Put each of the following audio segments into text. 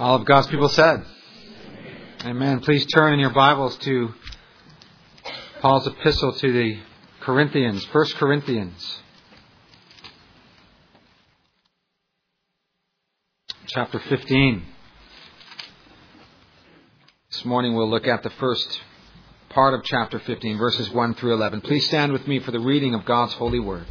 All of God's people said, Amen. Please turn in your Bibles to Paul's epistle to the Corinthians, 1 Corinthians, chapter 15. This morning we'll look at the first part of chapter 15, verses 1 through 11. Please stand with me for the reading of God's holy word.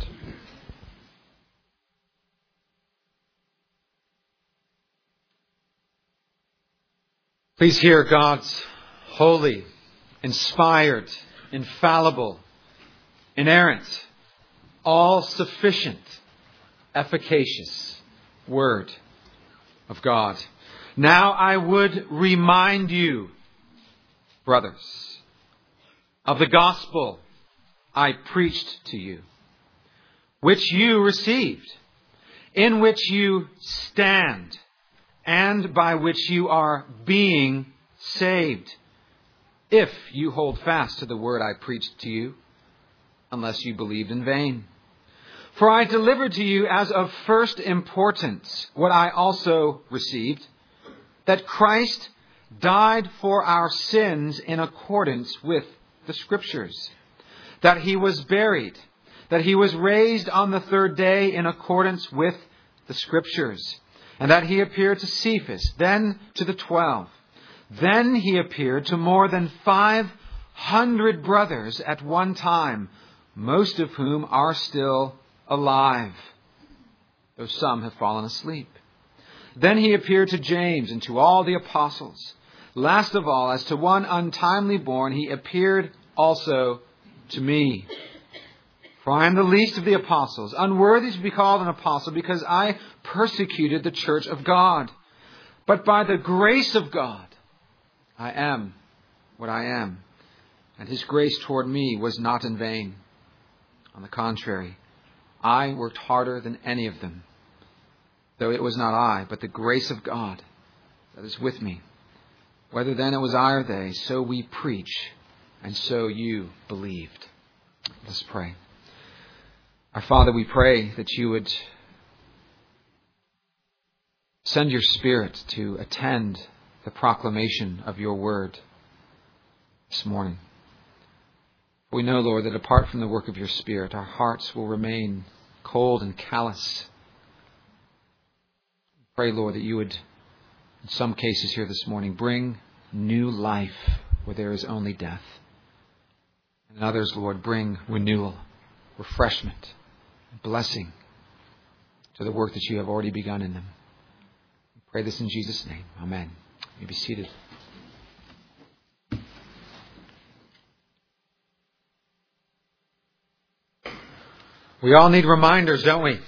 Please hear God's holy, inspired, infallible, inerrant, all-sufficient, efficacious word of God. Now I would remind you, brothers, of the gospel I preached to you, which you received, in which you stand, and by which you are being saved, if you hold fast to the word I preached to you, unless you believed in vain. For I delivered to you as of first importance what I also received, that Christ died for our sins in accordance with the Scriptures, that he was buried, that he was raised on the third day in accordance with the Scriptures, and that he appeared to Cephas, then to the 12. Then he appeared to more than 500 brothers at one time, most of whom are still alive, though some have fallen asleep. Then he appeared to James and to all the apostles. Last of all, as to one untimely born, he appeared also to me. For I am the least of the apostles, unworthy to be called an apostle, because I persecuted the church of God. But by the grace of God, I am what I am. And his grace toward me was not in vain. On the contrary, I worked harder than any of them, though it was not I, but the grace of God that is with me. Whether then it was I or they, so we preach, and so you believed. Let's pray. Our Father, we pray that you would send your Spirit to attend the proclamation of your word this morning. We know, Lord, that apart from the work of your Spirit, our hearts will remain cold and callous. Pray, Lord, that you would, in some cases here this morning, bring new life where there is only death. And in others, Lord, bring renewal, refreshment, blessing to the work that you have already begun in them. We pray this in Jesus' name. Amen. You may be seated. We all need reminders, don't we?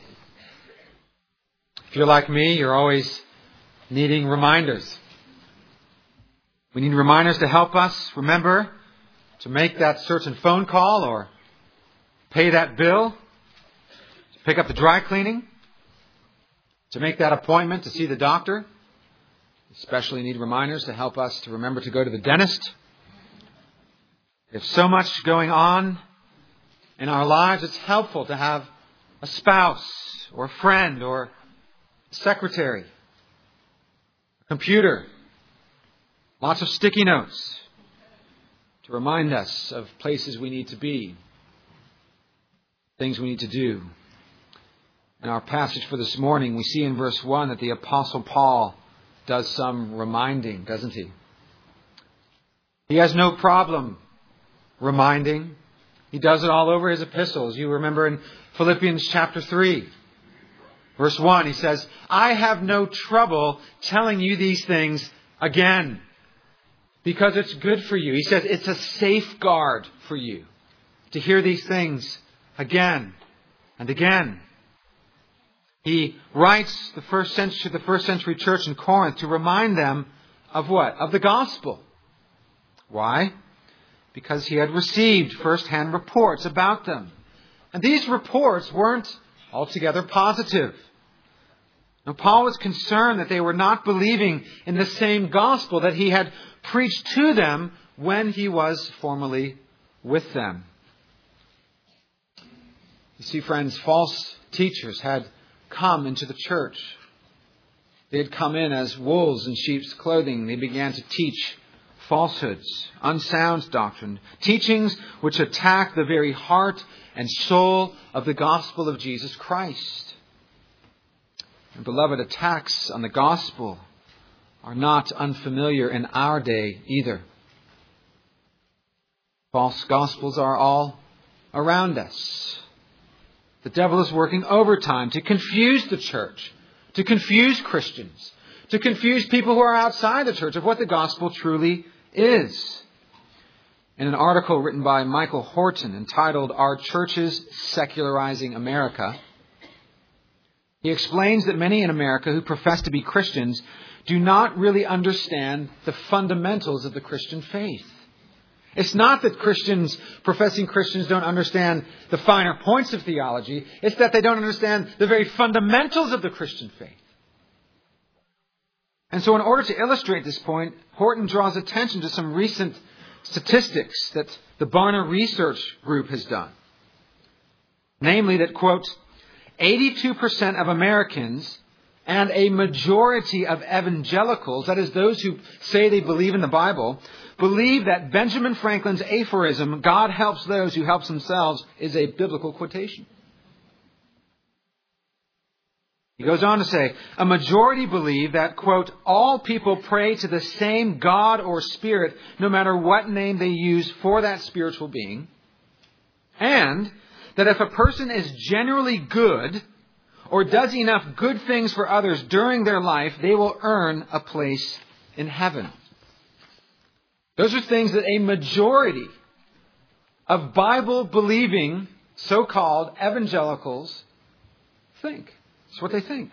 If you're like me, you're always needing reminders. We need reminders to help us remember to make that certain phone call or pay that bill, pick up the dry cleaning, to make that appointment to see the doctor. We especially need reminders to help us to remember to go to the dentist. There's so much going on in our lives, it's helpful to have a spouse or a friend or a secretary, a computer, lots of sticky notes to remind us of places we need to be, things we need to do. In our passage for this morning, we see in verse 1 that the Apostle Paul does some reminding, doesn't he? He has no problem reminding. He does it all over his epistles. You remember in Philippians chapter 3, verse 1, he says, I have no trouble telling you these things again, because it's good for you. He says it's a safeguard for you to hear these things again and again. He writes to the first century church in Corinth to remind them of what? Of the gospel. Why? Because he had received first-hand reports about them. And these reports weren't altogether positive. Now, Paul was concerned that they were not believing in the same gospel that he had preached to them when he was formerly with them. You see, friends, false teachers had come into the church. They had come in as wolves in sheep's clothing. They began to teach falsehoods, unsound doctrine, teachings which attack the very heart and soul of the gospel of Jesus Christ. And beloved, attacks on the gospel are not unfamiliar in our day either. False gospels are all around us. The devil is working overtime to confuse the church, to confuse Christians, to confuse people who are outside the church of what the gospel truly is. In an article written by Michael Horton entitled "Are Churches Secularizing America?" he explains that many in America who profess to be Christians do not really understand the fundamentals of the Christian faith. It's not that professing Christians don't understand the finer points of theology. It's that they don't understand the very fundamentals of the Christian faith. And so in order to illustrate this point, Horton draws attention to some recent statistics that the Barna Research Group has done. Namely that, quote, 82% of Americans and a majority of evangelicals, that is those who say they believe in the Bible, believe that Benjamin Franklin's aphorism, "God helps those who help themselves," is a biblical quotation. He goes on to say, a majority believe that, quote, all people pray to the same God or Spirit, no matter what name they use for that spiritual being, and that if a person is generally good or does enough good things for others during their life, they will earn a place in heaven. Those are things that a majority of Bible-believing so-called evangelicals think. It's what they think.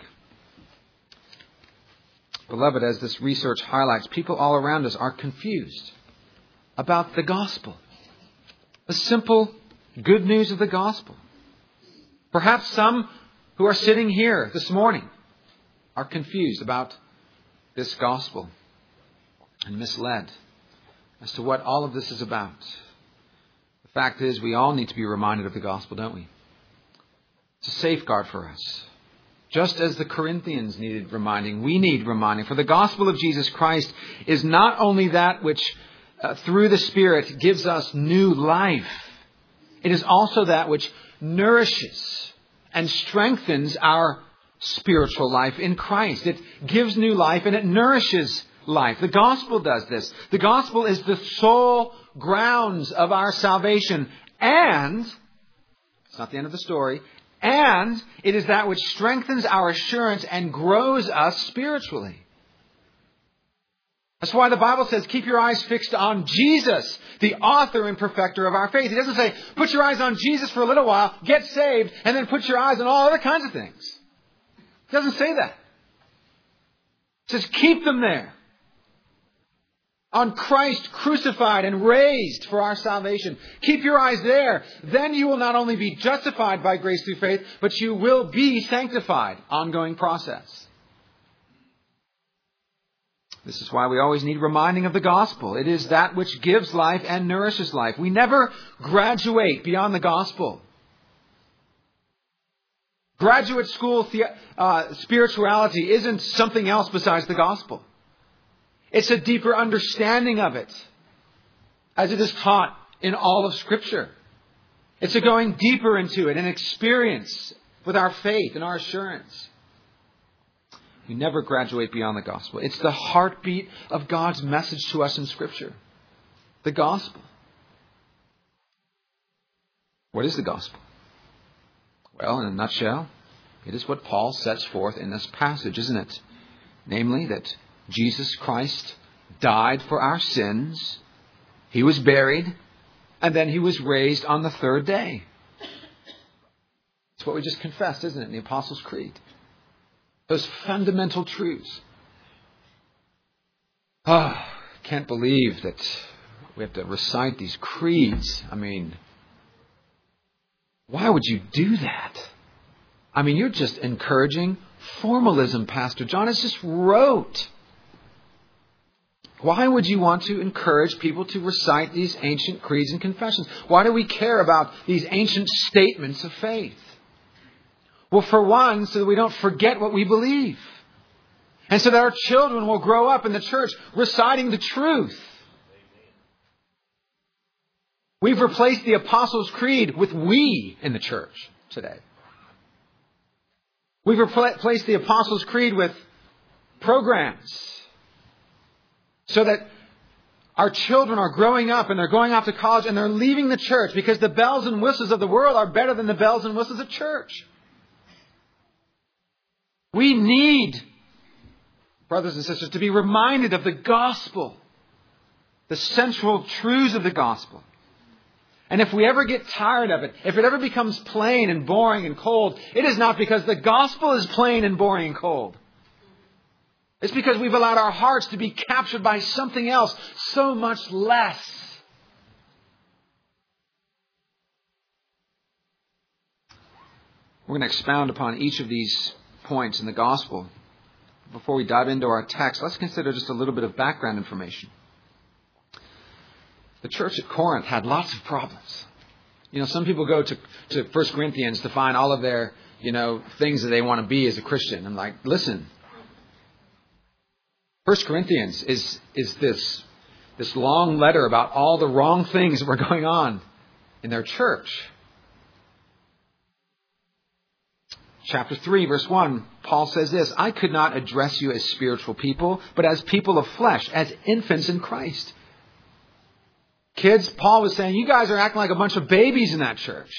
Beloved, as this research highlights, people all around us are confused about the gospel. The simple good news of the gospel. Perhaps some who are sitting here this morning are confused about this gospel and misled as to what all of this is about. The fact is, we all need to be reminded of the gospel, don't we? It's a safeguard for us. Just as the Corinthians needed reminding, we need reminding. For the gospel of Jesus Christ is not only that which, through the Spirit, gives us new life. It is also that which nourishes and strengthens our spiritual life in Christ. It gives new life and it nourishes life. The gospel does this. The gospel is the sole grounds of our salvation. And, it's not the end of the story, and it is that which strengthens our assurance and grows us spiritually. That's why the Bible says, keep your eyes fixed on Jesus, the author and perfecter of our faith. It doesn't say, put your eyes on Jesus for a little while, get saved, and then put your eyes on all other kinds of things. It doesn't say that. It says, keep them there. On Christ crucified and raised for our salvation. Keep your eyes there. Then you will not only be justified by grace through faith, but you will be sanctified. Ongoing process. This is why we always need reminding of the gospel. It is that which gives life and nourishes life. We never graduate beyond the gospel. Graduate school spirituality isn't something else besides the gospel. It's a deeper understanding of it, as it is taught in all of Scripture. It's a going deeper into it, an experience with our faith and our assurance. We never graduate beyond the gospel. It's the heartbeat of God's message to us in Scripture. The gospel. What is the gospel? Well, in a nutshell, it is what Paul sets forth in this passage, isn't it? Namely, that Jesus Christ died for our sins. He was buried. And then He was raised on the third day. It's what we just confessed, isn't it, in the Apostles' Creed? Those fundamental truths. Can't believe that we have to recite these creeds. I mean, why would you do that? I mean, you're just encouraging formalism, Pastor John. It's just rote. Why would you want to encourage people to recite these ancient creeds and confessions? Why do we care about these ancient statements of faith? Well, for one, so that we don't forget what we believe. And so that our children will grow up in the church reciting the truth. We've replaced the Apostles' Creed with we in the church today. We've replaced the Apostles' Creed with programs so that our children are growing up and they're going off to college and they're leaving the church because the bells and whistles of the world are better than the bells and whistles of church. We need, brothers and sisters, to be reminded of the gospel, the central truths of the gospel. And if we ever get tired of it, if it ever becomes plain and boring and cold, it is not because the gospel is plain and boring and cold. It's because we've allowed our hearts to be captured by something else so much less. We're going to expound upon each of these points in the gospel. Before we dive into our text, let's consider just a little bit of background information. The church at Corinth had lots of problems. Some people go to 1 Corinthians to find all of their, things that they want to be as a Christian. I'm like, listen, 1 Corinthians is this long letter about all the wrong things that were going on in their church. Chapter 3, verse 1, Paul says this, I could not address you as spiritual people, but as people of flesh, as infants in Christ. Kids, Paul was saying, you guys are acting like a bunch of babies in that church.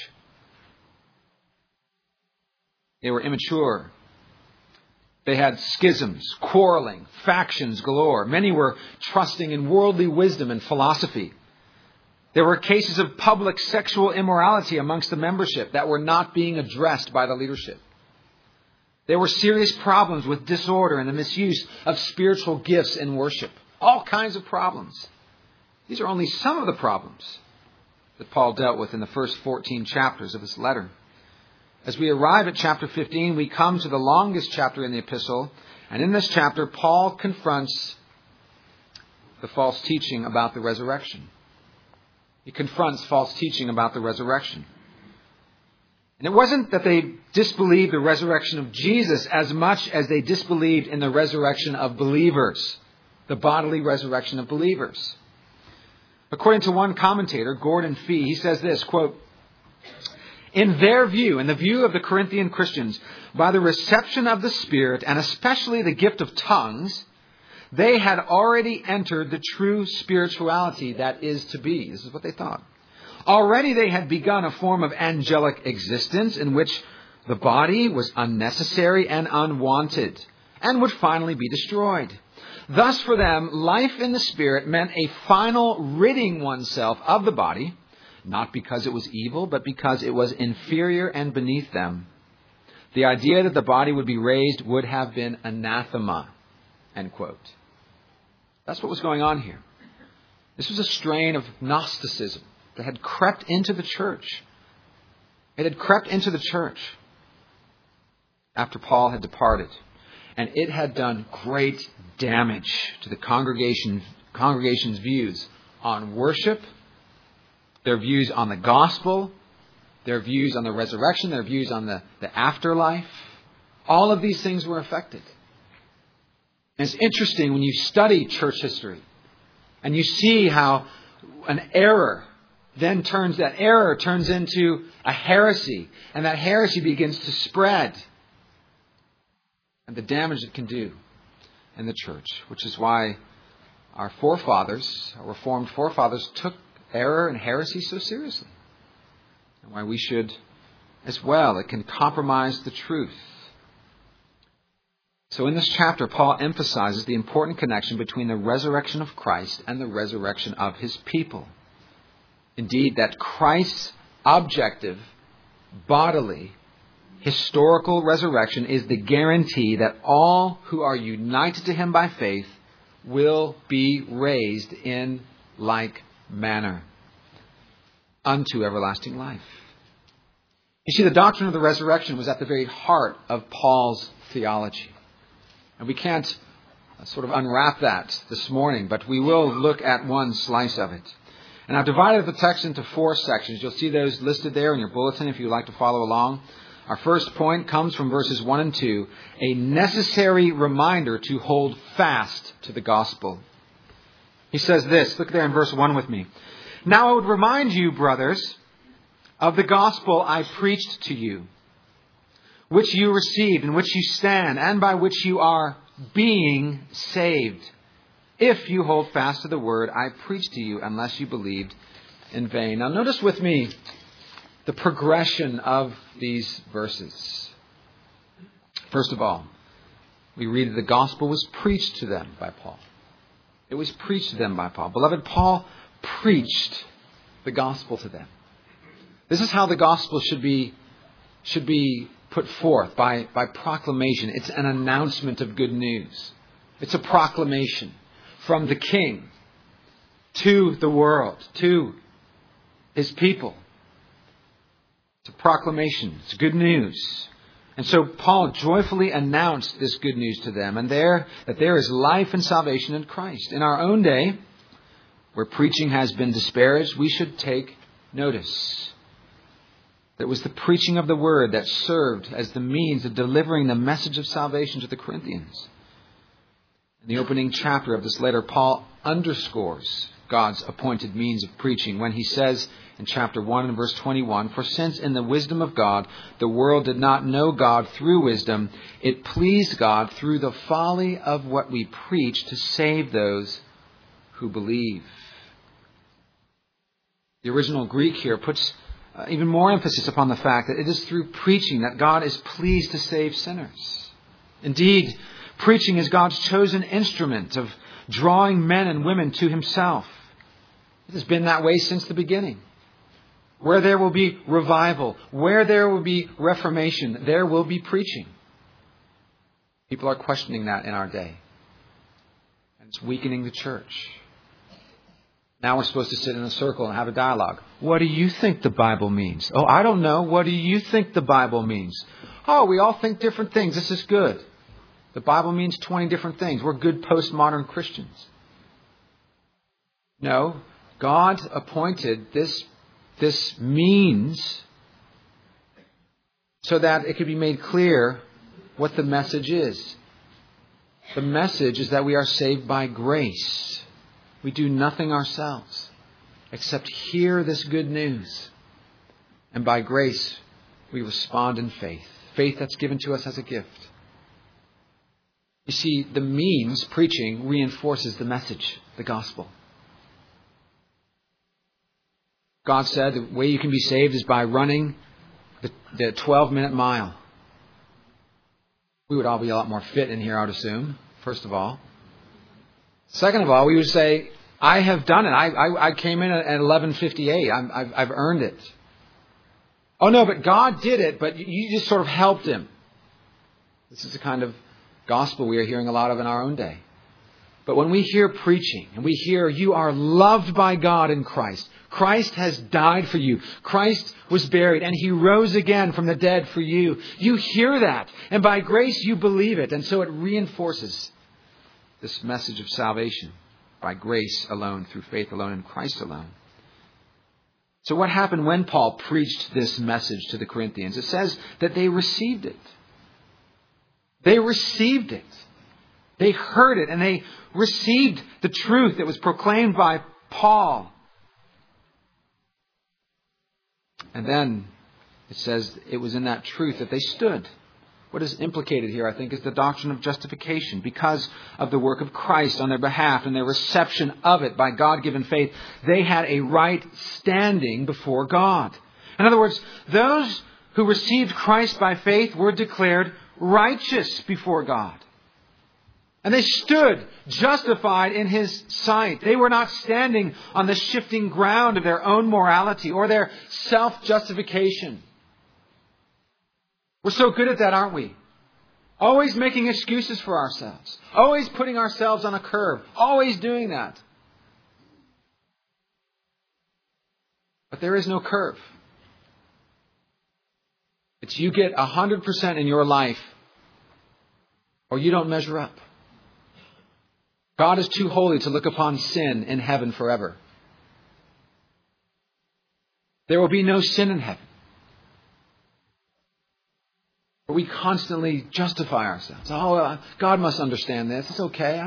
They were immature. They had schisms, quarreling, factions galore. Many were trusting in worldly wisdom and philosophy. There were cases of public sexual immorality amongst the membership that were not being addressed by the leadership. There were serious problems with disorder and the misuse of spiritual gifts in worship. All kinds of problems. These are only some of the problems that Paul dealt with in the first 14 chapters of his letter. As we arrive at chapter 15, we come to the longest chapter in the epistle. And in this chapter, Paul confronts the false teaching about the resurrection. He confronts false teaching about the resurrection. And it wasn't that they disbelieved the resurrection of Jesus as much as they disbelieved in the resurrection of believers, the bodily resurrection of believers. According to one commentator, Gordon Fee, he says this, quote, in their view, in the view of the Corinthian Christians, by the reception of the Spirit, and especially the gift of tongues, they had already entered the true spirituality that is to be. This is what they thought. Already they had begun a form of angelic existence in which the body was unnecessary and unwanted and would finally be destroyed. Thus for them, life in the Spirit meant a final ridding oneself of the body, not because it was evil, but because it was inferior and beneath them. The idea that the body would be raised would have been anathema, end quote. That's what was going on here. This was a strain of Gnosticism that had crept into the church. It had crept into the church after Paul had departed. And it had done great damage to the congregation's views on worship, their views on the gospel, their views on the resurrection, their views on the afterlife. All of these things were affected. And it's interesting when you study church history and you see how an error turns into a heresy, and that heresy begins to spread, and the damage it can do in the church, which is why our forefathers, our Reformed forefathers, took error and heresy so seriously, and why we should as well. It can compromise the truth. So in this chapter, Paul emphasizes the important connection between the resurrection of Christ and the resurrection of his people. Indeed, that Christ's objective, bodily, historical resurrection is the guarantee that all who are united to him by faith will be raised in like manner unto everlasting life. You see, the doctrine of the resurrection was at the very heart of Paul's theology. And we can't sort of unwrap that this morning, but we will look at one slice of it. And I've divided the text into 4 sections. You'll see those listed there in your bulletin if you'd like to follow along. Our first point comes from verses 1 and 2, a necessary reminder to hold fast to the gospel. He says this, look there in verse 1 with me. Now I would remind you, brothers, of the gospel I preached to you, which you received, in which you stand, and by which you are being saved, if you hold fast to the word I preached to you, unless you believed in vain. Now notice with me the progression of these verses. First of all, we read that the gospel was preached to them by Paul. It was preached to them by Paul. Beloved, Paul preached the gospel to them. This is how the gospel should be put forth, by proclamation. It's an announcement of good news. It's a proclamation from the King to the world, to his people. It's a proclamation. It's good news. And so Paul joyfully announced this good news to them, and that there is life and salvation in Christ. In our own day, where preaching has been disparaged, we should take notice. It was the preaching of the word that served as the means of delivering the message of salvation to the Corinthians. In the opening chapter of this letter, Paul underscores God's appointed means of preaching when he says in chapter 1 and verse 21, for since in the wisdom of God, the world did not know God through wisdom, it pleased God through the folly of what we preach to save those who believe. The original Greek here puts even more emphasis upon the fact that it is through preaching that God is pleased to save sinners. Indeed, preaching is God's chosen instrument of drawing men and women to himself. It has been that way since the beginning. Where there will be revival, where there will be reformation, there will be preaching. People are questioning that in our day. And it's weakening the church. Now we're supposed to sit in a circle and have a dialogue. What do you think the Bible means? Oh, I don't know. What do you think the Bible means? Oh, we all think different things. This is good. The Bible means 20 different things. We're good postmodern Christians. No, God appointed this means so that it could be made clear what the message is. The message is that we are saved by grace. We do nothing ourselves except hear this good news. And by grace, we respond in faith. Faith that's given to us as a gift. You see, the means, preaching, reinforces the message, the gospel. God said the way you can be saved is by running the 12-minute mile. We would all be a lot more fit in here, I would assume, first of all. Second of all, we would say, I have done it. I came in at 11:58. I've earned it. Oh no, but God did it, but you just sort of helped him. This is the kind of gospel we are hearing a lot of in our own day. But when we hear preaching and we hear you are loved by God in Christ, Christ has died for you, Christ was buried and he rose again from the dead for you, you hear that and by grace you believe it. And so it reinforces this message of salvation by grace alone, through faith alone, in Christ alone. So what happened when Paul preached this message to the Corinthians? It says that they received it. They received it. They heard it and they received the truth that was proclaimed by Paul. And then it says it was in that truth that they stood. What is implicated here, I think, is the doctrine of justification. Because of the work of Christ on their behalf and their reception of it by God-given faith, they had a right standing before God. In other words, those who received Christ by faith were declared righteous before God. And they stood justified in his sight. They were not standing on the shifting ground of their own morality or their self-justification. We're so good at that, aren't we? Always making excuses for ourselves. Always putting ourselves on a curve. Always doing that. But there is no curve. It's you get 100% in your life or you don't measure up. God is too holy to look upon sin in heaven forever. There will be no sin in heaven. Where we constantly justify ourselves. Oh, God must understand this. It's okay.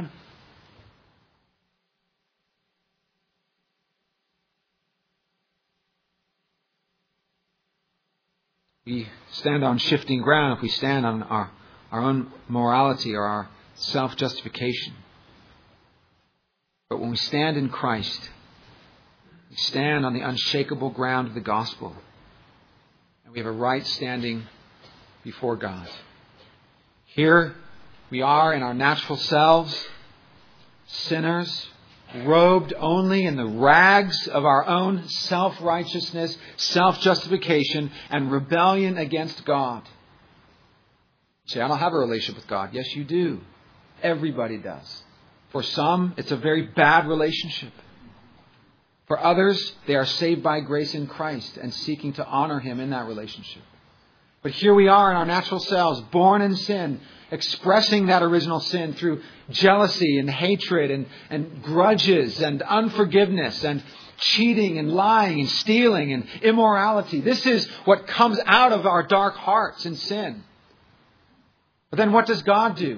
We stand on shifting ground if we stand on our own morality or our self-justification. But when we stand in Christ, we stand on the unshakable ground of the gospel. And we have a right standing before God. Here we are in our natural selves, sinners, robed only in the rags of our own self-righteousness, self-justification, and rebellion against God. You say, I don't have a relationship with God. Yes, you do. Everybody does. For some, it's a very bad relationship. For others, they are saved by grace in Christ and seeking to honor Him in that relationship. But here we are in our natural selves, born in sin, expressing that original sin through jealousy and hatred and grudges and unforgiveness and cheating and lying and stealing and immorality. This is what comes out of our dark hearts in sin. But then what does God do?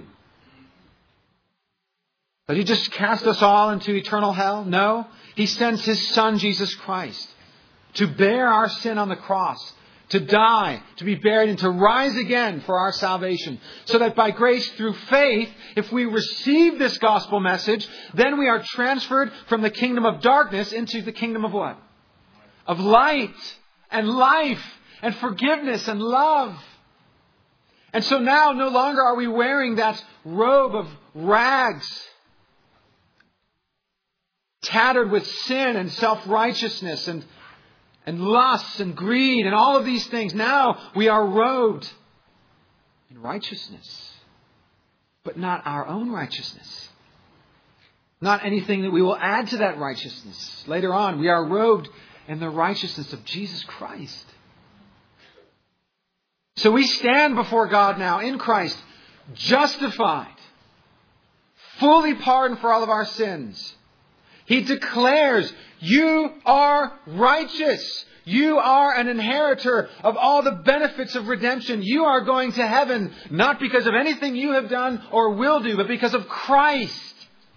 Does He just cast us all into eternal hell? No. He sends His Son, Jesus Christ, to bear our sin on the cross, to die, to be buried, and to rise again for our salvation. So that by grace through faith, if we receive this gospel message, then we are transferred from the kingdom of darkness into the kingdom of what? Of light and life and forgiveness and love. And so now no longer are we wearing that robe of rags, tattered with sin and self-righteousness and lust and greed and all of these things. Now we are robed in righteousness, but not our own righteousness. Not anything that we will add to that righteousness. Later on, we are robed in the righteousness of Jesus Christ. So we stand before God now in Christ, justified, fully pardoned for all of our sins. He declares, you are righteous. You are an inheritor of all the benefits of redemption. You are going to heaven, not because of anything you have done or will do, but because of Christ.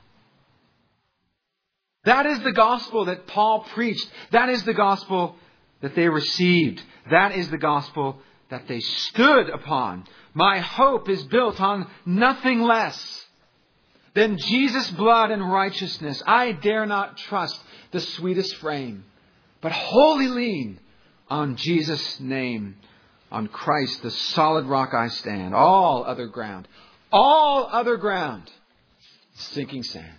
That is the gospel that Paul preached. That is the gospel that they received. That is the gospel that they stood upon. My hope is built on nothing less than Jesus' blood and righteousness. I dare not trust the sweetest frame, but wholly lean on Jesus' name. On Christ, the solid rock I stand. All other ground, sinking sand.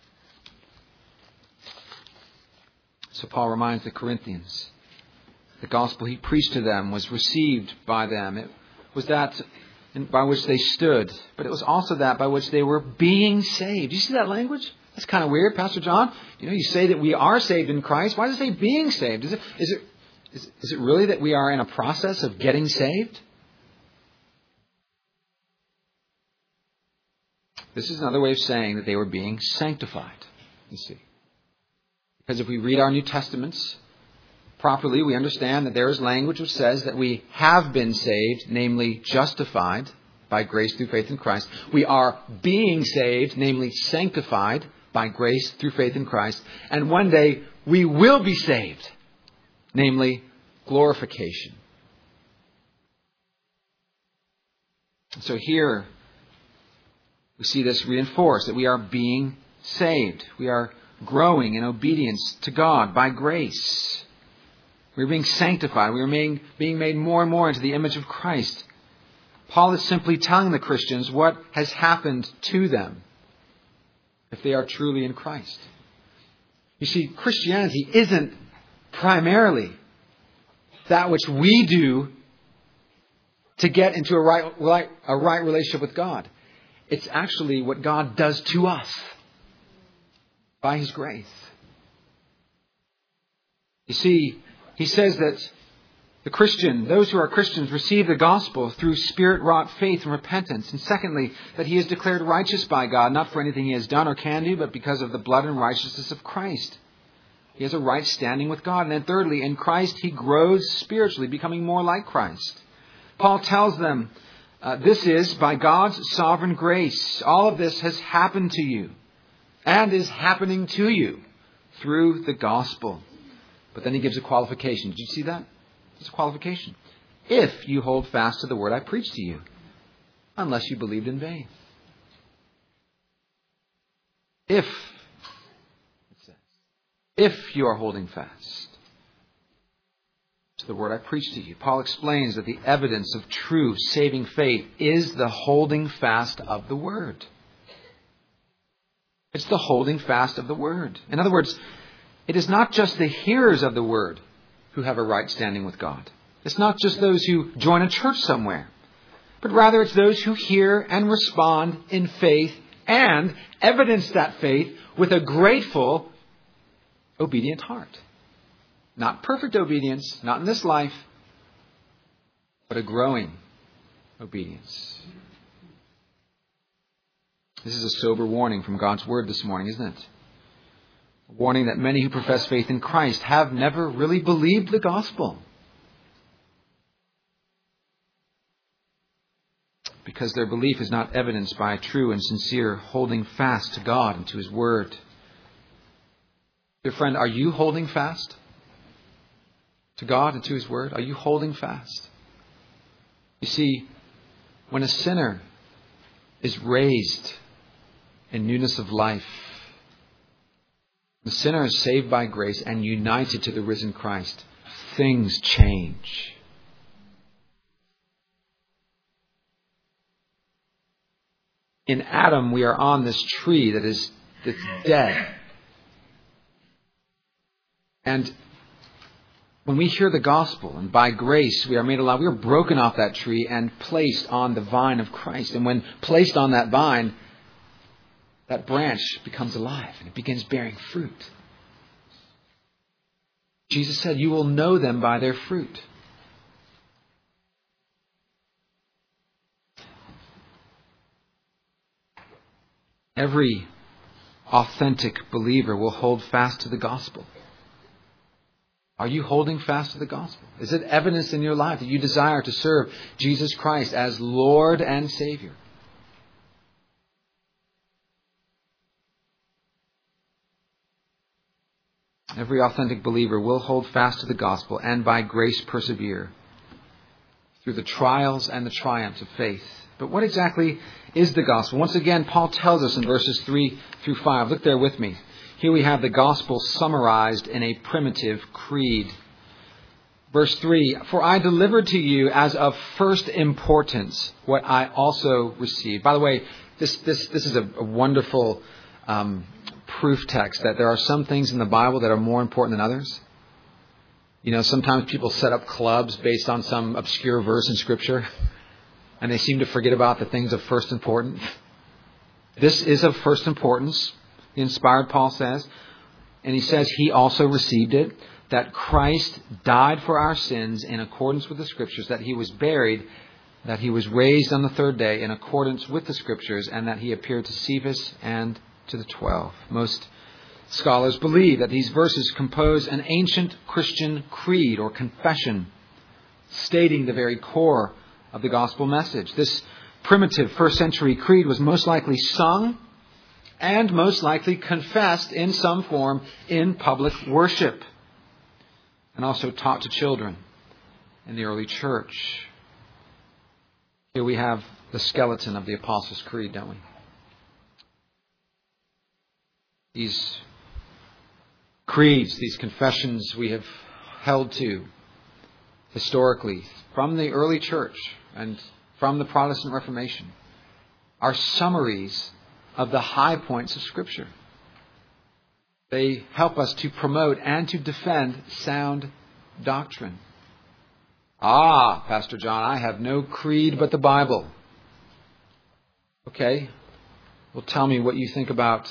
So Paul reminds the Corinthians, the gospel he preached to them was received by them. It was that by which they stood, but it was also that by which they were being saved. Do you see that language? That's kind of weird, Pastor John. You say that we are saved in Christ. Why does it say being saved? Is it really that we are in a process of getting saved? This is another way of saying that they were being sanctified, you see. Because if we read our New Testaments properly, we understand that there is language which says that we have been saved, namely justified by grace through faith in Christ. We are being saved, namely sanctified by grace through faith in Christ. And one day we will be saved, namely glorification. So here we see this reinforced, that we are being saved. We are growing in obedience to God by grace. We're being sanctified. We're being made more and more into the image of Christ. Paul is simply telling the Christians what has happened to them if they are truly in Christ. You see, Christianity isn't primarily that which we do to get into a right relationship with God. It's actually what God does to us by His grace. You see, he says that the Christian, those who are Christians, receive the gospel through Spirit-wrought faith and repentance. And secondly, that he is declared righteous by God, not for anything he has done or can do, but because of the blood and righteousness of Christ. He has a right standing with God. And then thirdly, in Christ he grows spiritually, becoming more like Christ. Paul tells them This is by God's sovereign grace. All of this has happened to you and is happening to you through the gospel. But then he gives a qualification. Did you see that? It's a qualification. If you hold fast to the word I preached to you, unless you believed in vain. If you are holding fast to the word I preached to you. Paul explains that the evidence of true saving faith is the holding fast of the word. It's the holding fast of the word. In other words, it is not just the hearers of the word who have a right standing with God. It's not just those who join a church somewhere, but rather it's those who hear and respond in faith and evidence that faith with a grateful, obedient heart. Not perfect obedience, not in this life, but a growing obedience. This is a sober warning from God's word this morning, isn't it? A warning that many who profess faith in Christ have never really believed the gospel. Because their belief is not evidenced by a true and sincere holding fast to God and to His word. Dear friend, are you holding fast to God and to His word? Are you holding fast? You see, when a sinner is raised in newness of life, the sinner is saved by grace and united to the risen Christ, things change. In Adam, we are on this tree that's dead. And when we hear the gospel, and by grace we are made alive, we are broken off that tree and placed on the vine of Christ. And when placed on that vine, that branch becomes alive and it begins bearing fruit. Jesus said, "You will know them by their fruit." Every authentic believer will hold fast to the gospel. Are you holding fast to the gospel? Is it evidence in your life that you desire to serve Jesus Christ as Lord and Savior? Every authentic believer will hold fast to the gospel and by grace persevere through the trials and the triumphs of faith. But what exactly is the gospel? Once again, Paul tells us in verses 3 through 5. Look there with me. Here we have the gospel summarized in a primitive creed. Verse 3, "For I delivered to you as of first importance what I also received." By the way, this is a wonderful proof text that there are some things in the Bible that are more important than others. You know, sometimes people set up clubs based on some obscure verse in Scripture, and they seem to forget about the things of first importance. This is of first importance, the inspired Paul says. And he says he also received it, that Christ died for our sins in accordance with the Scriptures, that He was buried, that He was raised on the third day in accordance with the Scriptures, and that He appeared to Cephas and to the 12. Most scholars believe that these verses compose an ancient Christian creed or confession, stating the very core of the gospel message. This primitive first century creed was most likely sung and most likely confessed in some form in public worship, and also taught to children in the early church. Here we have the skeleton of the Apostles' Creed, don't we? These creeds, these confessions we have held to historically from the early church and from the Protestant Reformation are summaries of the high points of Scripture. They help us to promote and to defend sound doctrine. Ah, Pastor John, I have no creed but the Bible. Okay, well, tell me what you think about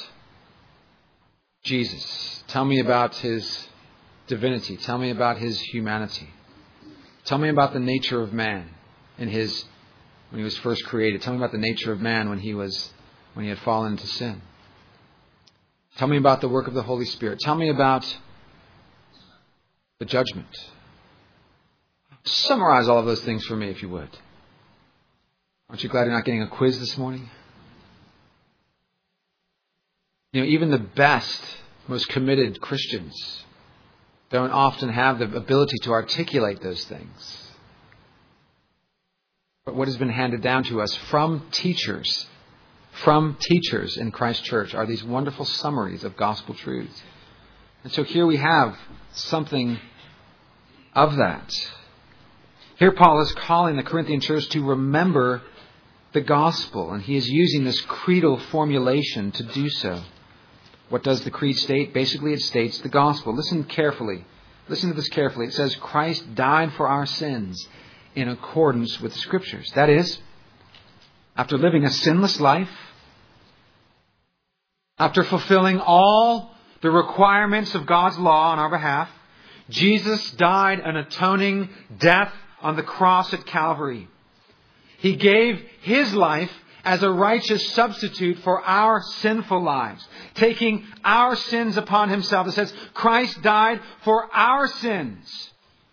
Jesus. Tell me about His divinity. Tell me about His humanity. Tell me about the nature of man when he was first created. Tell me about the nature of man when he had fallen into sin. Tell me about the work of the Holy Spirit. Tell me about the judgment. Summarize all of those things for me, if you would. Aren't you glad you're not getting a quiz this morning? Even the best, most committed Christians don't often have the ability to articulate those things. But what has been handed down to us from teachers in Christ Church are these wonderful summaries of gospel truths. And so here we have something of that. Here Paul is calling the Corinthian church to remember the gospel, and he is using this creedal formulation to do so. What does the creed state? Basically, it states the gospel. Listen carefully. Listen to this carefully. It says, Christ died for our sins in accordance with the Scriptures. That is, after living a sinless life, after fulfilling all the requirements of God's law on our behalf, Jesus died an atoning death on the cross at Calvary. He gave His life as a righteous substitute for our sinful lives, taking our sins upon Himself. It says, Christ died for our sins.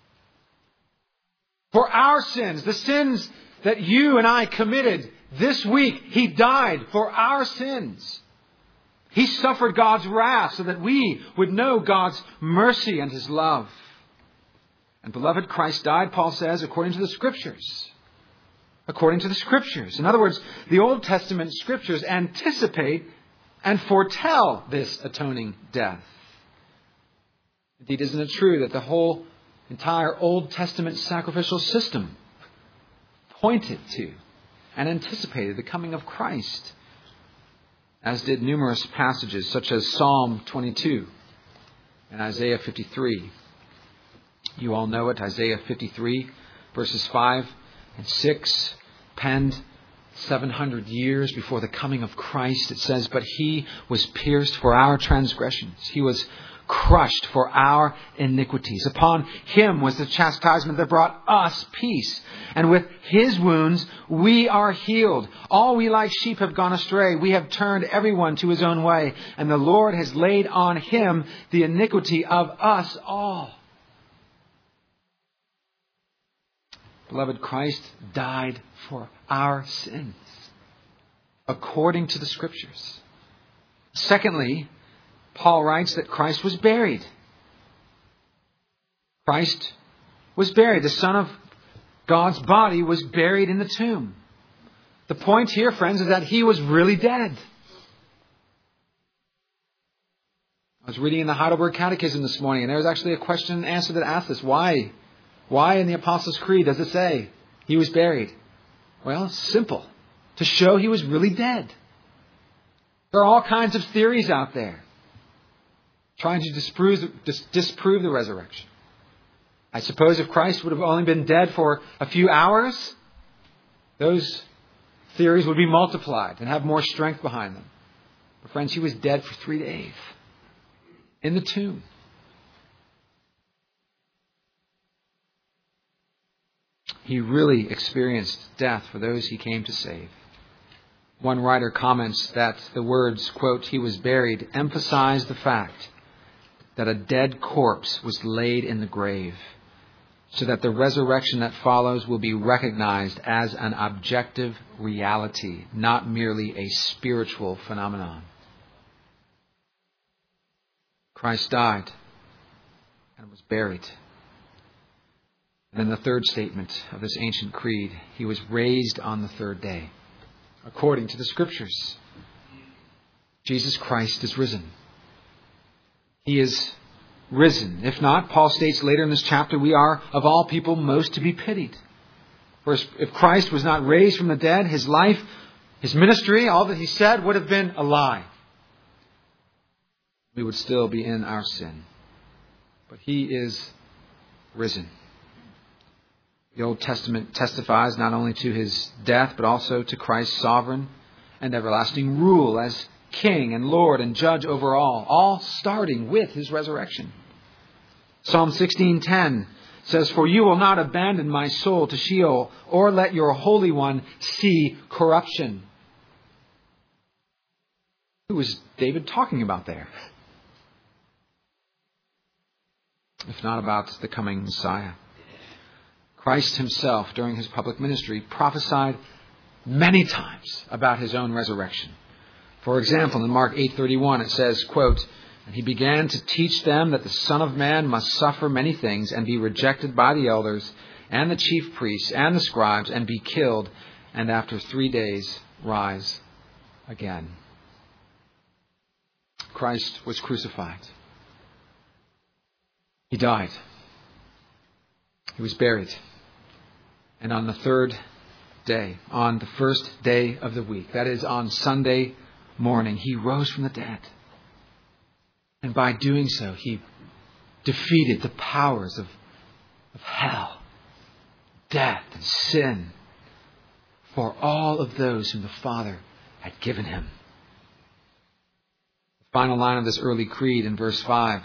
For our sins, the sins that you and I committed this week, He died for our sins. He suffered God's wrath so that we would know God's mercy and His love. And beloved, Christ died, Paul says, according to the Scriptures. According to the Scriptures. In other words, the Old Testament Scriptures anticipate and foretell this atoning death. Indeed, isn't it true that the whole entire Old Testament sacrificial system pointed to and anticipated the coming of Christ, as did numerous passages such as Psalm 22 and Isaiah 53. You all know it, Isaiah 53, verses 5 and 6, penned 700 years before the coming of Christ. It says, but He was pierced for our transgressions. He was crushed for our iniquities. Upon Him was the chastisement that brought us peace. And with His wounds we are healed. All we like sheep have gone astray. We have turned everyone to his own way. And the Lord has laid on Him the iniquity of us all. Beloved, Christ died for our sins, according to the Scriptures. Secondly, Paul writes that Christ was buried. Christ was buried. The Son of God's body was buried in the tomb. The point here, friends, is that He was really dead. I was reading in the Heidelberg Catechism this morning, and there was actually a question and answer that asked this. Why in the Apostles' Creed does it say He was buried? Well, it's simple. To show He was really dead. There are all kinds of theories out there trying to disprove the resurrection. I suppose if Christ would have only been dead for a few hours, those theories would be multiplied and have more strength behind them. But friends, He was dead for 3 days in the tomb. He really experienced death for those He came to save. One writer comments that the words, quote, He was buried, emphasize the fact that a dead corpse was laid in the grave, so that the resurrection that follows will be recognized as an objective reality, not merely a spiritual phenomenon. Christ died and was buried. And then the third statement of this ancient creed, He was raised on the third day, according to the Scriptures. Jesus Christ is risen. He is risen. If not, Paul states later in this chapter, we are, of all people, most to be pitied. For if Christ was not raised from the dead, His life, His ministry, all that He said would have been a lie. We would still be in our sin. But He is risen. The Old Testament testifies not only to His death, but also to Christ's sovereign and everlasting rule as King and Lord and Judge over all starting with His resurrection. Psalm 16:10 says, For you will not abandon my soul to Sheol, or let your Holy One see corruption. Who was David talking about there? If not about the coming Messiah. Christ Himself, during His public ministry, prophesied many times about his own resurrection. For example, in Mark 8:31 it says, quote, "And he began to teach them that the Son of Man must suffer many things and be rejected by the elders and the chief priests and the scribes and be killed, and after 3 days rise again." Christ was crucified. He died. He was buried. And on the third day, on the first day of the week, that is on Sunday morning, he rose from the dead. And by doing so, he defeated the powers of hell, death, and sin for all of those whom the Father had given him. The final line of this early creed in verse 5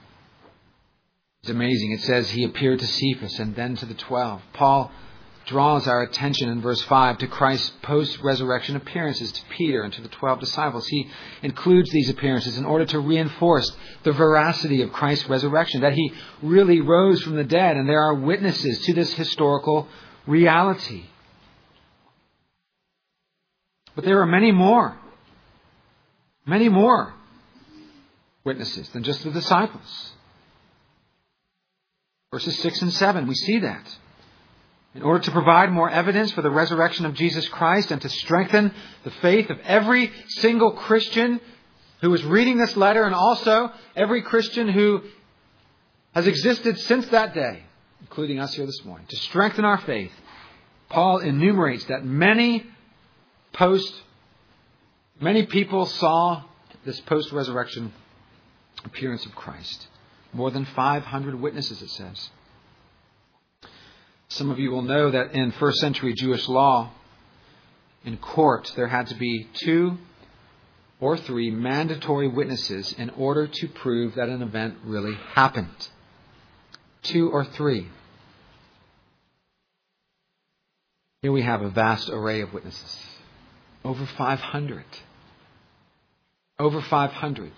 is amazing. It says, "He appeared to Cephas and then to the 12. Paul draws our attention in verse 5 to Christ's post-resurrection appearances to Peter and to the 12 disciples. He includes these appearances in order to reinforce the veracity of Christ's resurrection, that he really rose from the dead, and there are witnesses to this historical reality. But there are many more witnesses than just the disciples. Verses 6 and 7, we see that. In order to provide more evidence for the resurrection of Jesus Christ and to strengthen the faith of every single Christian who is reading this letter, and also every Christian who has existed since that day, including us here this morning, to strengthen our faith, Paul enumerates that many people saw this post-resurrection appearance of Christ. More than 500 witnesses, it says. Some of you will know that in first century Jewish law, in court, there had to be 2 or 3 mandatory witnesses in order to prove that an event really happened. 2 or 3. Here we have a vast array of witnesses. Over 500. Over 500.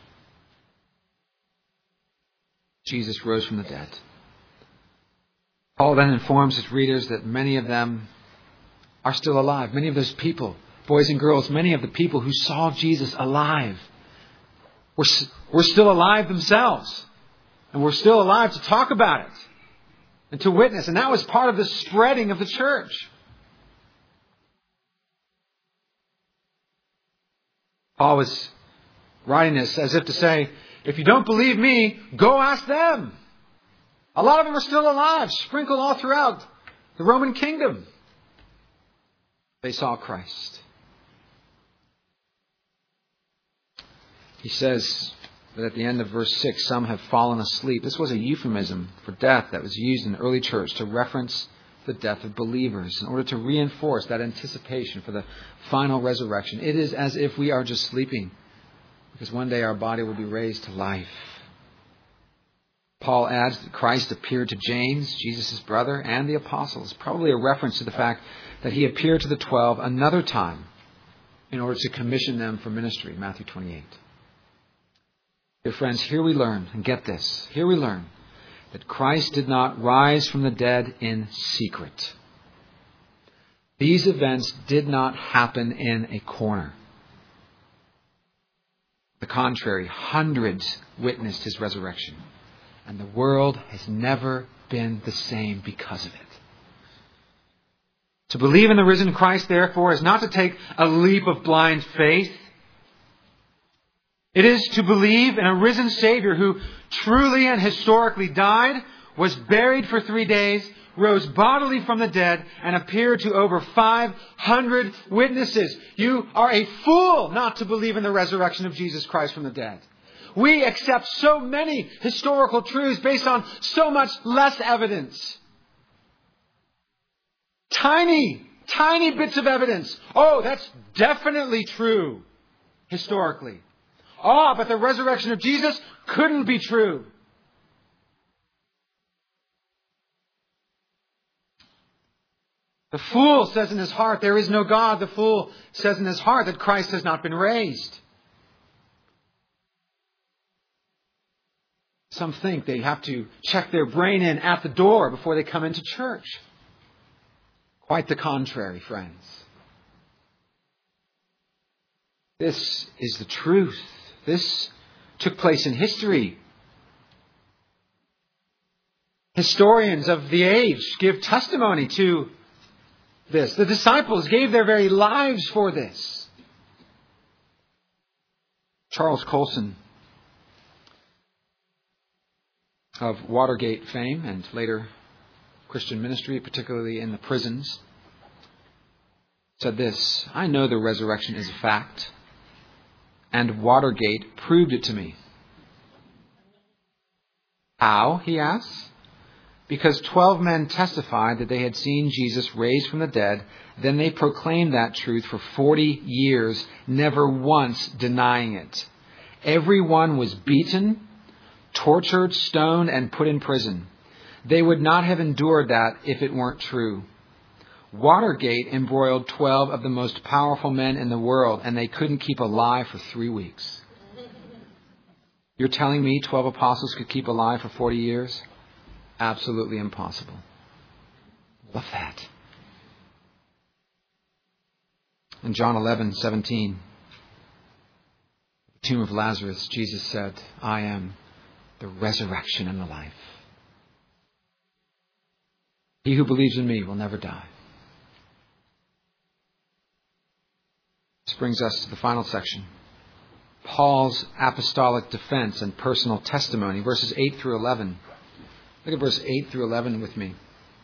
Jesus rose from the dead. Paul then informs his readers that many of them are still alive. Many of those people, boys and girls, many of the people who saw Jesus alive were still alive themselves. And were still alive to talk about it and to witness. And that was part of the spreading of the church. Paul was writing this as if to say, if you don't believe me, go ask them. A lot of them are still alive, sprinkled all throughout the Roman kingdom. They saw Christ. He says that at the end of verse 6, some have fallen asleep. This was a euphemism for death that was used in the early church to reference the death of believers in order to reinforce that anticipation for the final resurrection. It is as if we are just sleeping, because one day our body will be raised to life. Paul adds that Christ appeared to James, Jesus' brother, and the apostles. Probably a reference to the fact that he appeared to the 12 another time in order to commission them for ministry. Matthew 28. Dear friends, here we learn, and get this, here we learn that Christ did not rise from the dead in secret. These events did not happen in a corner. On the contrary, hundreds witnessed his resurrection. And the world has never been the same because of it. To believe in the risen Christ, therefore, is not to take a leap of blind faith. It is to believe in a risen Savior who truly and historically died, was buried for 3 days, rose bodily from the dead, and appeared to over 500 witnesses. You are a fool not to believe in the resurrection of Jesus Christ from the dead. We accept so many historical truths based on so much less evidence. Tiny bits of evidence. Oh, that's definitely true historically. Oh, but the resurrection of Jesus couldn't be true. The fool says in his heart, there is no God. The fool says in his heart that Christ has not been raised. Some think they have to check their brain in at the door before they come into church. Quite the contrary, friends. This is the truth. This took place in history. Historians of the age give testimony to this. The disciples gave their very lives for this. Charles Colson, of Watergate fame and later Christian ministry, particularly in the prisons, said this: "I know the resurrection is a fact, and Watergate proved it to me." How, he asks? Because 12 men testified that they had seen Jesus raised from the dead. Then they proclaimed that truth for 40 years, never once denying it. Everyone was beaten, tortured, stoned, and put in prison. They would not have endured that if it weren't true. Watergate embroiled 12 of the most powerful men in the world, and they couldn't keep alive for 3 weeks. You're telling me 12 apostles could keep alive for 40 years? Absolutely impossible. Love that. In John 11:17, the tomb of Lazarus, Jesus said, "I am the resurrection and the life. He who believes in me will never die." This brings us to the final section. Paul's apostolic defense and personal testimony, verses 8 through 11. Look at verse 8 through 11 with me.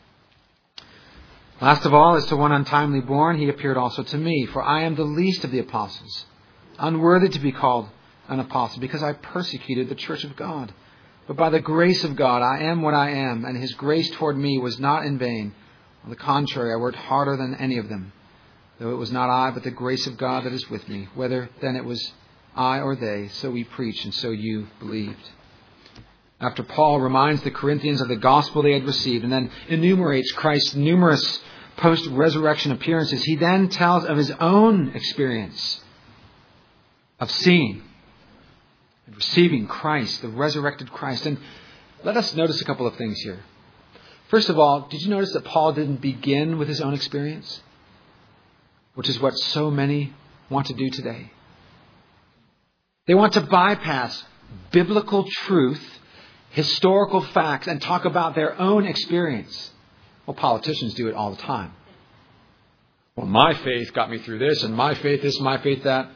"Last of all, as to one untimely born, he appeared also to me. For I am the least of the apostles, unworthy to be called an apostle, because I persecuted the church of God. But by the grace of God, I am what I am, and his grace toward me was not in vain. On the contrary, I worked harder than any of them. Though it was not I, but the grace of God that is with me. Whether then it was I or they, so we preach, and so you believed." After Paul reminds the Corinthians of the gospel they had received and then enumerates Christ's numerous post-resurrection appearances, he then tells of his own experience of seeing and receiving Christ, the resurrected Christ. And let us notice a couple of things here. First of all, did you notice that Paul didn't begin with his own experience? Which is what so many want to do today. They want to bypass biblical truth, historical facts, and talk about their own experience. Well, politicians do it all the time. Well, my faith got me through this, and my faith this, my faith that.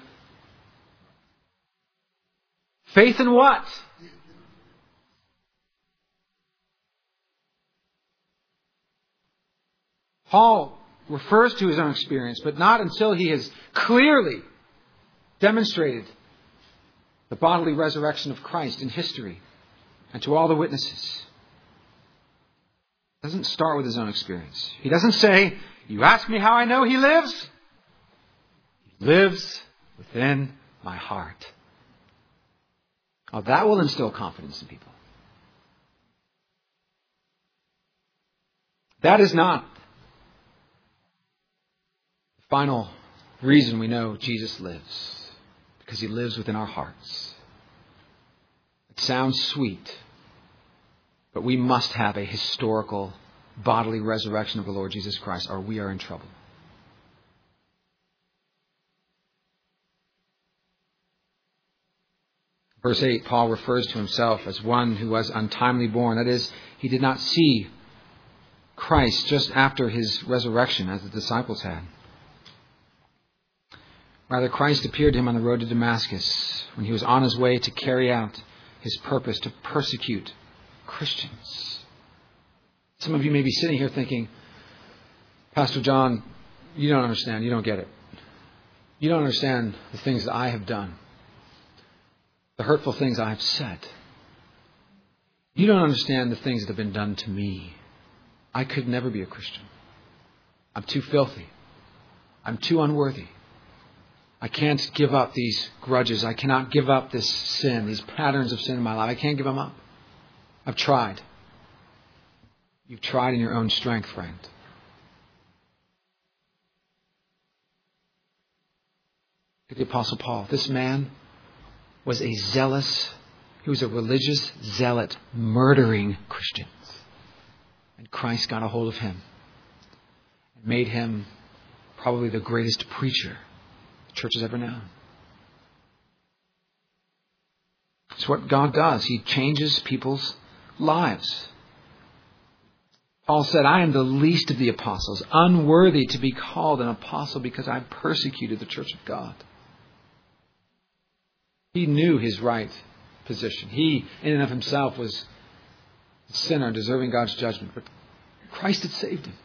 Faith in what? Paul refers to his own experience, but not until he has clearly demonstrated the bodily resurrection of Christ in history and to all the witnesses. He doesn't start with his own experience. He doesn't say, "You ask me how I know he lives? He lives within my heart." Now that will instill confidence in people. That is not the final reason we know Jesus lives. Because he lives within our hearts. It sounds sweet, but we must have a historical bodily resurrection of the Lord Jesus Christ, or we are in trouble. Verse 8, Paul refers to himself as one who was untimely born. That is, he did not see Christ just after his resurrection as the disciples had. Rather, Christ appeared to him on the road to Damascus when he was on his way to carry out his purpose to persecute Christians. Some of you may be sitting here thinking, "Pastor John, you don't understand. You don't get it. You don't understand the things that I have done. The hurtful things I have said. You don't understand the things that have been done to me. I could never be a Christian. I'm too filthy. I'm too unworthy. I can't give up these grudges. I cannot give up this sin, these patterns of sin in my life. I can't give them up. I've tried." You've tried in your own strength, friend. Look at the Apostle Paul. This man was he was a religious zealot murdering Christians. And Christ got a hold of him and made him probably the greatest preacher the church has ever known. That's what God does. He changes people's lives. Paul said, I am the least of the apostles, unworthy to be called an apostle because I persecuted the church of God. He knew his right position. He, in and of himself, was a sinner deserving God's judgment. But Christ had saved him.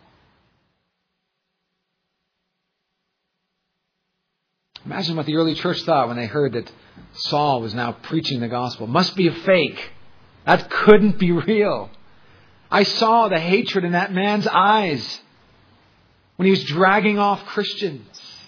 Imagine what the early church thought when they heard that Saul was now preaching the gospel. Must be a fake. That couldn't be real. I saw the hatred in that man's eyes when he was dragging off Christians.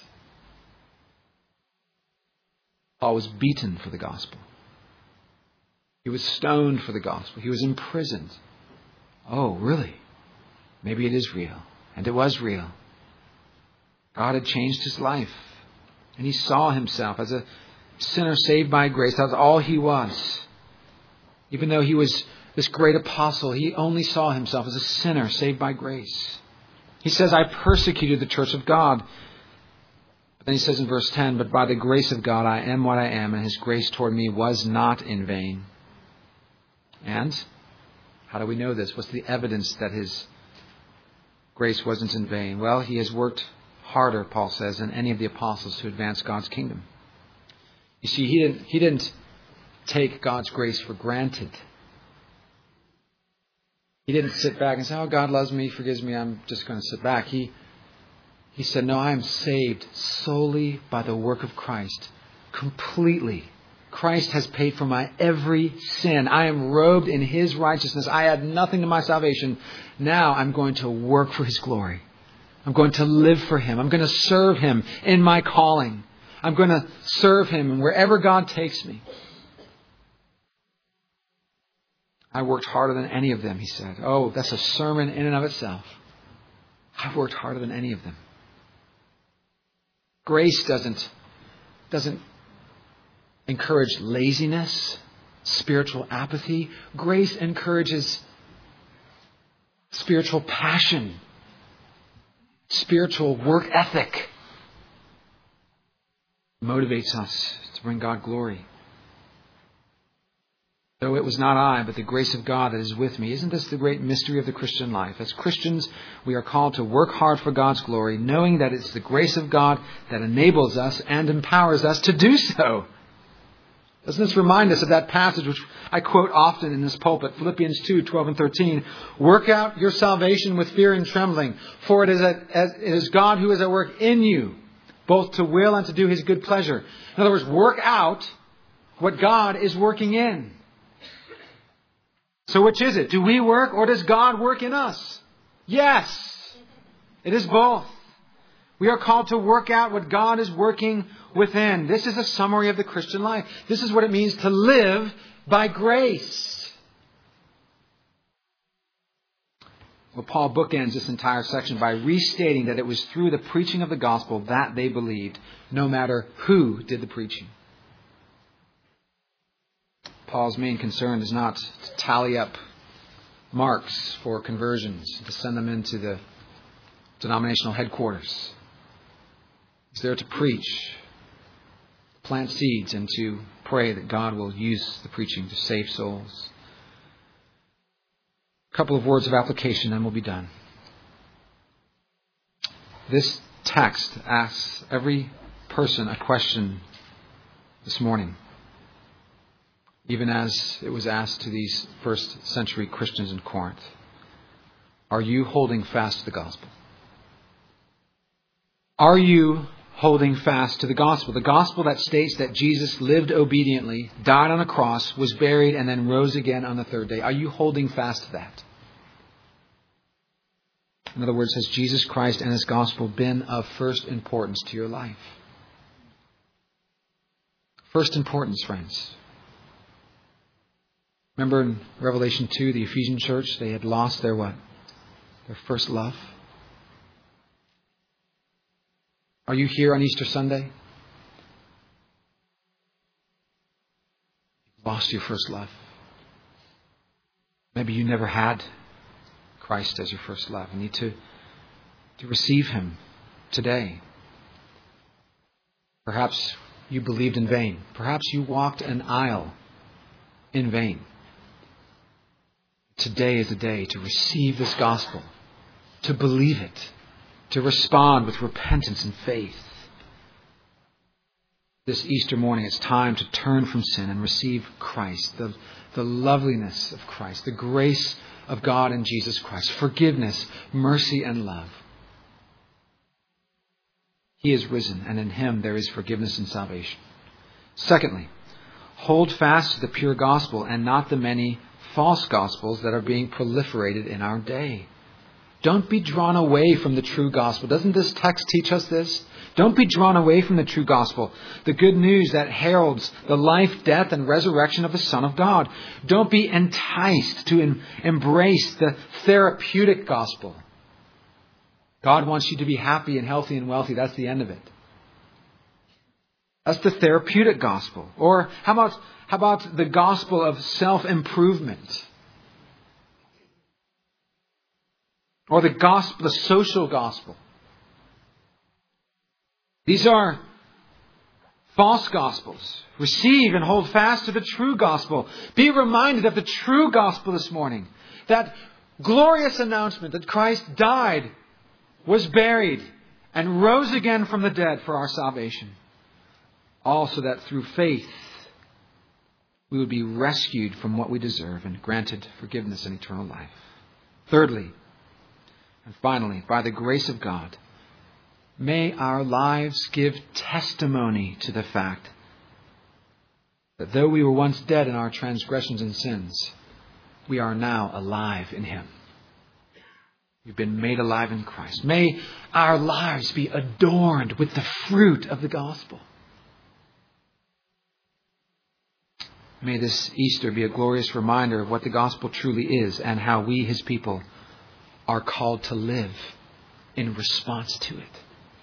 Paul was beaten for the gospel. He was stoned for the gospel. He was imprisoned. Oh, really? Maybe it is real. And it was real. God had changed his life. And he saw himself as a sinner saved by grace. That was all he was. Even though he was this great apostle, he only saw himself as a sinner saved by grace. He says, I persecuted the church of God. But then he says in verse 10, but by the grace of God I am what I am, and his grace toward me was not in vain. And how do we know this? What's the evidence that his grace wasn't in vain? Well, he has worked harder, Paul says, than any of the apostles to advance God's kingdom. You see, he didn't take God's grace for granted. He didn't sit back and say, oh, God loves me, forgives me, I'm just going to sit back. He said, no, I am saved solely by the work of Christ. Completely. Christ has paid for my every sin. I am robed in his righteousness. I add nothing to my salvation. Now I'm going to work for his glory. I'm going to live for him. I'm going to serve him in my calling. I'm going to serve him wherever God takes me. I worked harder than any of them, he said. Oh, that's a sermon in and of itself. I've worked harder than any of them. Grace doesn't encourage laziness, spiritual apathy. Grace encourages spiritual passion, spiritual work ethic. It motivates us to bring God glory. Though it was not I, but the grace of God that is with me. Isn't this the great mystery of the Christian life? As Christians, we are called to work hard for God's glory, knowing that it's the grace of God that enables us and empowers us to do so. Doesn't this remind us of that passage which I quote often in this pulpit, Philippians 2:12 and 13. Work out your salvation with fear and trembling, for it is God who is at work in you, both to will and to do his good pleasure. In other words, work out what God is working in. So which is it? Do we work or does God work in us? Yes. It is both. We are called to work out what God is working within. This is a summary of the Christian life. This is what it means to live by grace. Well, Paul bookends this entire section by restating that it was through the preaching of the gospel that they believed, no matter who did the preaching. Paul's main concern is not to tally up marks for conversions, to send them into the denominational headquarters. He's there to preach, plant seeds, and to pray that God will use the preaching to save souls. A couple of words of application, then we'll be done. This text asks every person a question this morning, even as it was asked to these first century Christians in Corinth. Are you holding fast to the gospel? Are you holding fast to the gospel? The gospel that states that Jesus lived obediently, died on a cross, was buried, and then rose again on the third day. Are you holding fast to that? In other words, has Jesus Christ and his gospel been of first importance to your life? First importance, friends. Remember in Revelation 2, the Ephesian church, they had lost their what? Their first love. Are you here on Easter Sunday? You've lost your first love. Maybe you never had Christ as your first love. You need to receive him today. Perhaps you believed in vain. Perhaps you walked an aisle in vain. Today is a day to receive this gospel, to believe it, to respond with repentance and faith. This Easter morning, it's time to turn from sin and receive Christ, the loveliness of Christ, the grace of God in Jesus Christ, forgiveness, mercy, and love. He is risen, and in Him there is forgiveness and salvation. Secondly, hold fast to the pure gospel and not the many false gospels that are being proliferated in our day. Don't be drawn away from the true gospel. Doesn't this text teach us this? Don't be drawn away from the true gospel, the good news that heralds the life, death, and resurrection of the Son of God. Don't be enticed to embrace the therapeutic gospel. God wants you to be happy and healthy and wealthy. That's the end of it. That's the therapeutic gospel. Or how about the gospel of self-improvement? Or the social gospel. These are false gospels. Receive and hold fast to the true gospel. Be reminded of the true gospel this morning. That glorious announcement that Christ died, was buried, and rose again from the dead for our salvation. Also that through faith we would be rescued from what we deserve and granted forgiveness and eternal life. Thirdly, and finally, by the grace of God, may our lives give testimony to the fact that though we were once dead in our transgressions and sins, we are now alive in Him. We've been made alive in Christ. May our lives be adorned with the fruit of the gospel. May this Easter be a glorious reminder of what the gospel truly is and how we, His people, are called to live in response to it.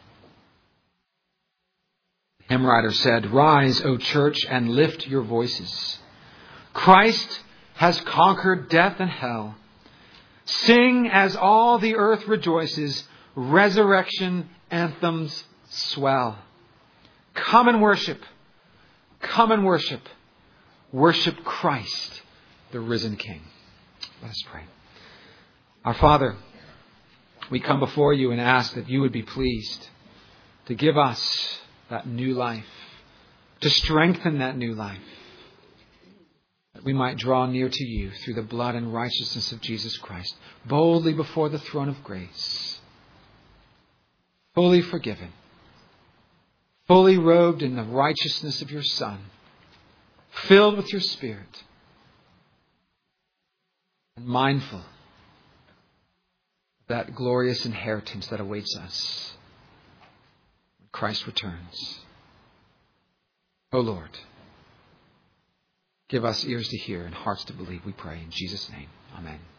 The hymn writer said, "Rise, O church, and lift your voices. Christ has conquered death and hell. Sing as all the earth rejoices, resurrection anthems swell. Come and worship, come and worship. Worship Christ, the risen King." Let us pray. Our Father, we come before you and ask that you would be pleased to give us that new life, to strengthen that new life, that we might draw near to you through the blood and righteousness of Jesus Christ, boldly before the throne of grace, fully forgiven, fully robed in the righteousness of your Son, filled with your Spirit, and mindful of that glorious inheritance that awaits us when Christ returns. O Lord, give us ears to hear and hearts to believe, we pray in Jesus' name. Amen.